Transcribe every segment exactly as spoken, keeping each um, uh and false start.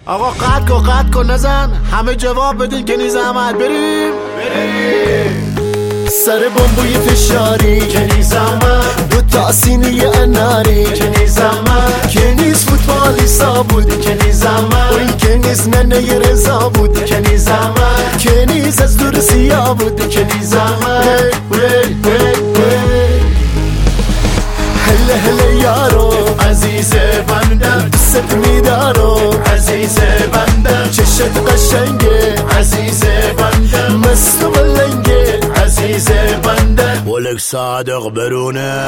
آقا قد کن قد کن نزن، همه جواب بدین که نیز عمل. بریم بریم سر بمبوی فشاری که نیز عمل، دو تا سینی اناری که نیز عمل، که نیز فوتبالیستا بود که نیز عمل، اون که نیز ننه رضا بود که نیز عمل، که نیز از دور سیاه بود که نیز عمل. هله هله یارو عزیز بندم، دوست میدارم عزیز بندم، چشت قشنگه عزیز بندم، مست و ملنگه عزیز بندم، ولک صادق برونه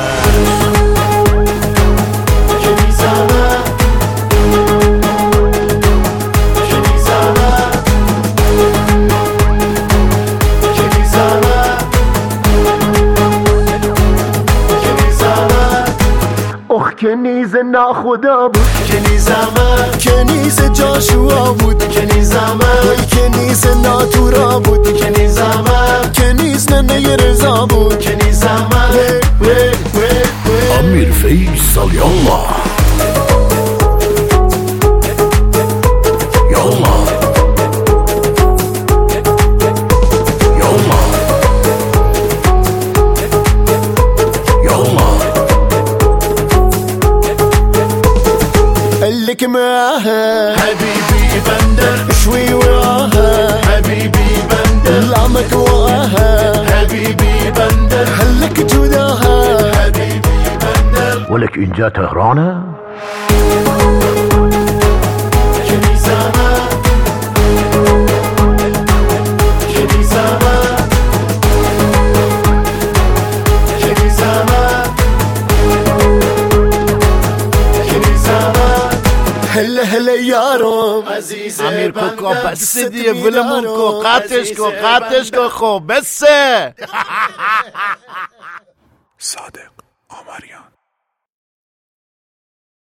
که نیز عمل، که نیز عمل، که نیز عمل، که نیز عمل، اخ که نیز ناخدا بود که نیز عمل، که نیز جاشوا بود که نیز عمل، وای که نیز ناتورا بود که نیز عمل، که نیز ننه رضا بود که نیز عمل. امیر فیصل یالله یالله یالله یالله اللي معاها حبيبي بندر، شوي وراها حبيبي بندر، لعمك وراها حبيبي بندر، هلك جوداها حبيبي بندر، ولك اینجا تهرانه که نیز عمل، که نیز عمل، که نیز عمل، که نیز عمل. هله هله یارم عزیز امیر کوکا بندر، بس دیگه ولمون کو قطعش کو قطعش کو خب بسه صادق آمریان